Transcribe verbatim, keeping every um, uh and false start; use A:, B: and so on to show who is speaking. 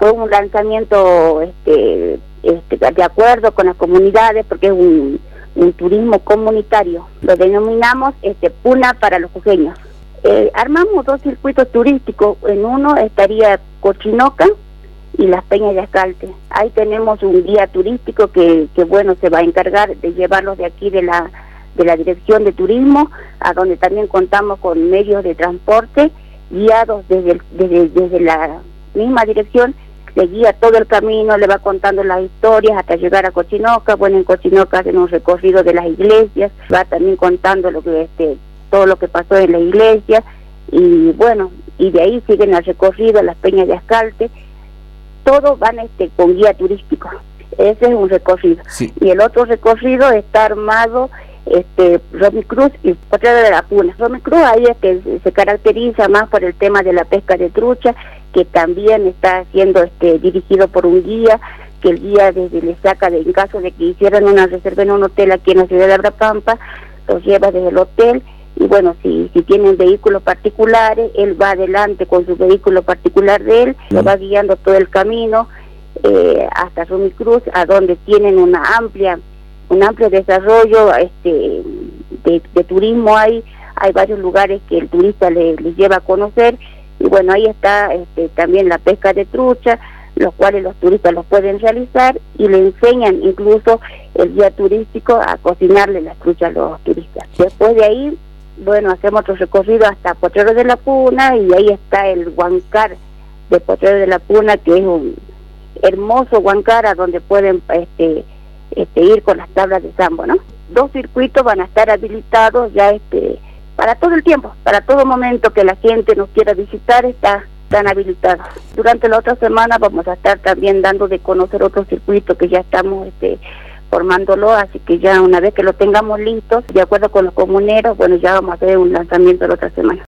A: fue un lanzamiento este, este, de acuerdo con las comunidades, porque es un, un turismo comunitario. Lo denominamos este, Puna para los jujeños. Eh, armamos dos circuitos turísticos. En uno estaría Cochinoca y las Peñas de Ascalte. Ahí tenemos un guía turístico que, que bueno, se va a encargar de llevarlos de aquí de la de la Dirección de Turismo, a donde también contamos con medios de transporte guiados desde, el, desde, desde la misma dirección. Le guía todo el camino, le va contando las historias hasta llegar a Cochinoca. Bueno, en Cochinoca hacen un recorrido de las iglesias, va también contando lo que este todo lo que pasó en la iglesia, y bueno, y de ahí siguen el recorrido a las Peñas de Ascalte. Todos van este con guía turístico. Ese es un recorrido. Sí. Y el otro recorrido está armado este Romy Cruz y Potrero de la Puna. Romy Cruz ahí es que se caracteriza más por el tema de la pesca de trucha, que también está siendo este dirigido por un guía, que el guía desde le saca, de, en caso de que hicieran una reserva en un hotel aquí en la ciudad de Abrapampa, los lleva desde el hotel. Y bueno, si, si tienen vehículos particulares, él va adelante con su vehículo particular de él, mm. lo va guiando todo el camino eh, hasta Romy Cruz, a donde tienen una amplia un amplio desarrollo este de, de turismo. Hay hay varios lugares que el turista le, les lleva a conocer, y bueno, ahí está este, también la pesca de trucha, los cuales los turistas los pueden realizar, y le enseñan incluso el guía turístico a cocinarle las truchas a los turistas. Después de ahí, bueno, hacemos otro recorrido hasta Potrero de la Puna, y ahí está el Huancar de Potrero de la Puna, que es un hermoso Huancar a donde pueden este Este, ir con las tablas de sambo, ¿no? Dos circuitos van a estar habilitados ya este para todo el tiempo, para todo momento que la gente nos quiera visitar, está, están habilitados. Durante la otra semana vamos a estar también dando de conocer otro circuito que ya estamos este, formándolo, así que ya una vez que lo tengamos listos, de acuerdo con los comuneros, bueno, ya vamos a hacer un lanzamiento la otra semana.